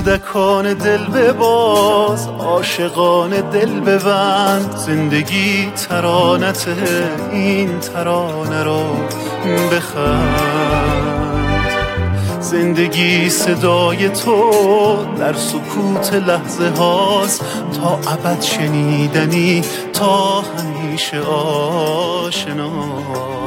کودکان دل بباز، عاشقان دل ببند. زندگی ترانته، این ترانه رو بخند. زندگی صدای تو در سکوت لحظه هاست، تا ابد شنیدنی، تا همیشه آشنا.